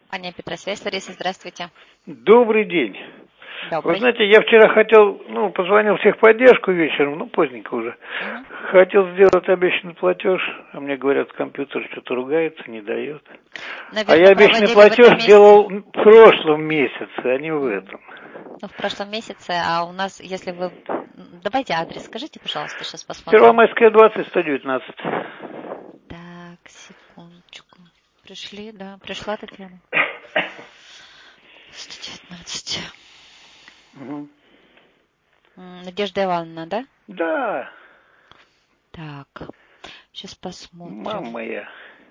Аня Петросвязь, Лариса, здравствуйте. Добрый день. Добрый. Вы знаете, я вчера хотел, позвонил в техподдержку вечером, поздненько уже. Хотел сделать обещанный платеж, а мне говорят, компьютер что-то ругается, не дает. Наверное, я обещанный платеж делал в прошлом месяце, а не в этом. В прошлом месяце, а у нас, если вы... Давайте адрес скажите, пожалуйста, сейчас посмотрим. Первомайская, 20, 119. Так, секундочку. Пришли, да, пришла Татьяна. 119. Надежда Ивановна, да? Да. Так, сейчас посмотрим. Мама моя.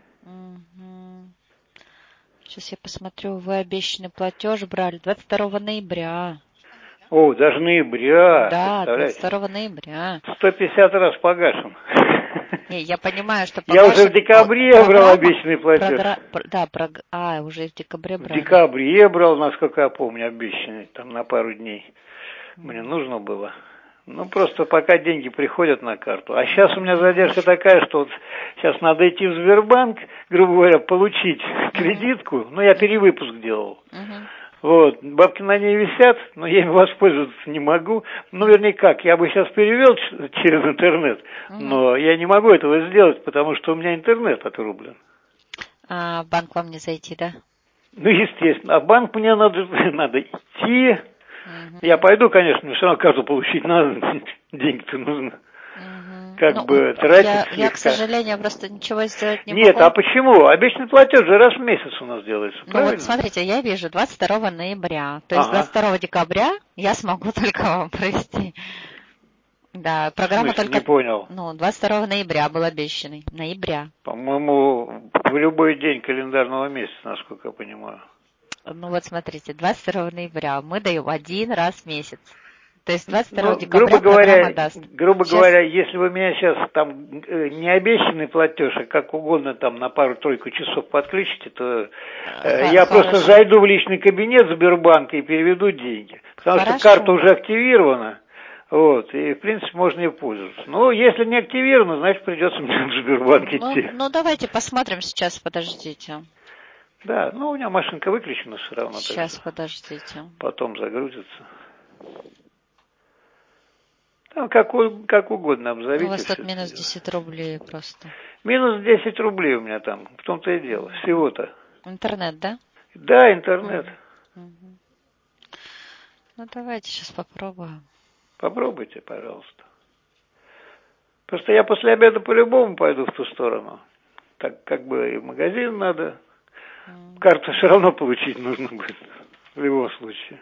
Сейчас я посмотрю, вы обещанный платеж брали 22 ноября. О, даже ноября. Да, 22 ноября. 150 раз погашен. Не, я понимаю, что погашен. Я уже в декабре брал обещанный платеж. Уже в декабре брали. В декабре брал, насколько я помню, обещанный, там на пару дней. Мне нужно было. Просто пока деньги приходят на карту. А сейчас у меня задержка такая, что вот сейчас надо идти в Сбербанк, грубо говоря, получить кредитку. Я перевыпуск делал. Бабки на ней висят, но я ими воспользоваться не могу. Вернее как, я бы сейчас перевел через интернет, но я не могу этого сделать, потому что у меня интернет отрублен. А в банк вам не зайти, да? Естественно. А в банк мне надо идти. Я пойду, конечно, мне все равно карту получить надо, деньги-то нужно. Тратить я, к сожалению, просто ничего сделать не могу. Нет, а почему? Обещанный платеж же раз в месяц у нас делается, правильно? Смотрите, я вижу 22 ноября, то есть 22 декабря я смогу только вам провести. Да, программа только... Не понял. 22 ноября был обещанный. Ноября. По-моему, в любой день календарного месяца, насколько я понимаю. Смотрите, 22 ноября мы даем один раз в месяц. То есть 22 декабря программа даст. Грубо говоря, если вы меня сейчас там не обещанный платеж, а как угодно там на пару-тройку часов подключите, то я просто зайду в личный кабинет Сбербанка и переведу деньги. Потому что карта уже активирована. И в принципе можно и пользоваться. Если не активировано, значит придется мне в Сбербанк идти. Давайте посмотрим сейчас, подождите. Да, у меня машинка выключена все равно. Сейчас, подождите. Потом загрузится. Как угодно обзовите. У вас тут минус 10 рублей просто. Минус 10 рублей у меня там, в том-то и дело, всего-то. Интернет, да? Да, интернет. Давайте сейчас попробуем. Попробуйте, пожалуйста. Просто я после обеда по-любому пойду в ту сторону. Так как бы и в магазин надо. Карту все равно получить нужно будет. В любом случае.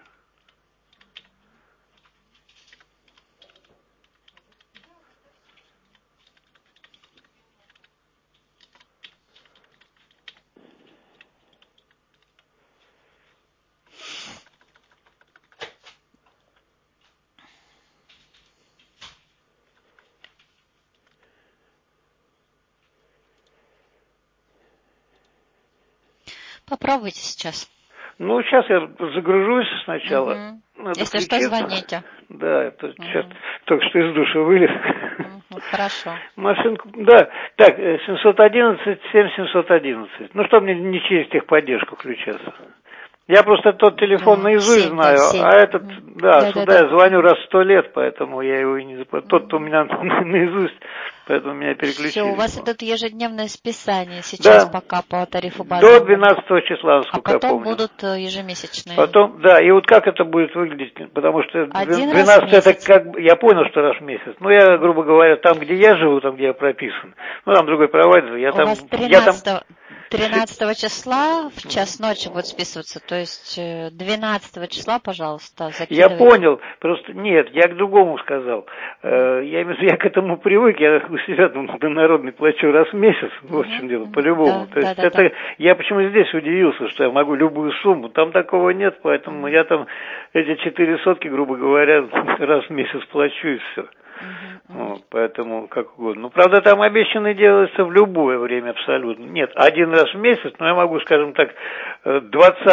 Попробуйте сейчас. Сейчас я загружусь сначала. Если что, звоните. Да, это сейчас только что из душа вылез. Хорошо. Машинку, да. Так, 711, 7711. Чтобы мне не через техподдержку включаться. Я просто тот телефон наизусть знаю, а этот, сюда я звоню раз в 100 лет, поэтому я его и не запомнил. Тот-то у меня наизусть, поэтому меня переключили. Все, у вас идут ежедневное списание сейчас пока по тарифу базового. До 12 числа, насколько я помню. А потом будут ежемесячные. Потом, и как это будет выглядеть, потому что 12 это я понял, что раз в месяц. Я, грубо говоря, там, где я живу, там, где я прописан, там другой провайдер, я там... У вас 13 числа в час ночи будет списываться, то есть 12 числа, пожалуйста, закидывайте. Я понял, просто нет, я к другому сказал. Я к этому привык, я у себя народный плачу раз в месяц, вот в чем дело, по-любому. То есть это, я почему здесь удивился, что я могу любую сумму, там такого нет, поэтому я там эти 4 сотки, грубо говоря, раз в месяц плачу и все. Поэтому как угодно. Правда, там обещанный делается в любое время абсолютно. Нет, один раз в месяц, но я могу, скажем так, 20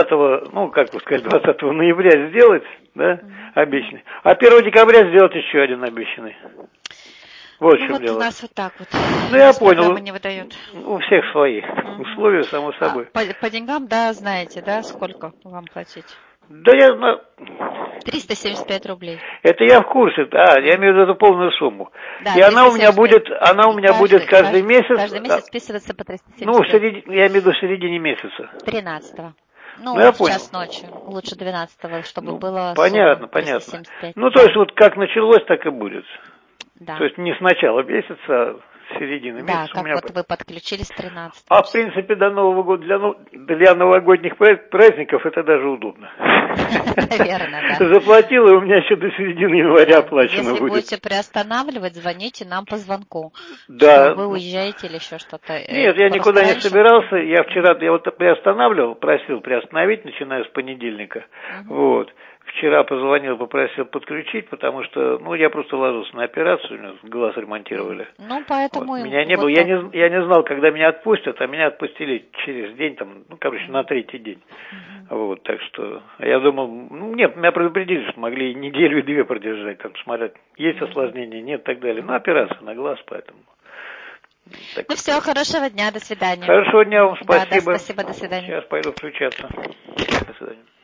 ноября сделать, обещанный. А 1 декабря сделать еще один обещанный. Вот в чем вот дело. У нас вот так вот. Ну, я понял. Не выдают. У всех свои условия, само собой. По деньгам, да, знаете, да, сколько вам платить? Да я... 375 рублей. Это я в курсе, я имею в виду эту полную сумму. Да, И она у меня будет каждый месяц. Каждый месяц списывается по 375. Ну, я имею в виду в середине месяца. 13-го. Ну, я в понял. час ночи. Лучше 12-го, чтобы было понятно, сумма 375. Ну, то есть вот как началось, так и будет. Да. То есть не с начала месяца, а с середины месяца. Да, как вот вы подключились 13-го. А в принципе до Нового года, для новогодних праздников это даже удобно. Наверное, да. Заплатила, и у меня еще до середины января оплачено будет. Если будете приостановливать, звоните нам по звонку. Да. Что вы уезжаете или еще что-то. Нет, я никуда не собирался. Я вчера приостанавливал, просил приостановить, начиная с понедельника. Вот. Вчера позвонил, попросил подключить, потому что, я просто ложился на операцию, у меня глаз ремонтировали. Ну, поэтому... Меня не было, я не знал, когда меня отпустят, а меня отпустили через день, на 3-й день. Вот, так что, я думал, меня предупредили, что могли и неделю, и 2 продержать, смотрят, есть осложнения, нет, и так далее. Операция на глаз, поэтому... все, хорошего дня, до свидания. Хорошего дня вам, спасибо. Да, спасибо, до свидания. Сейчас пойду включаться. До свидания.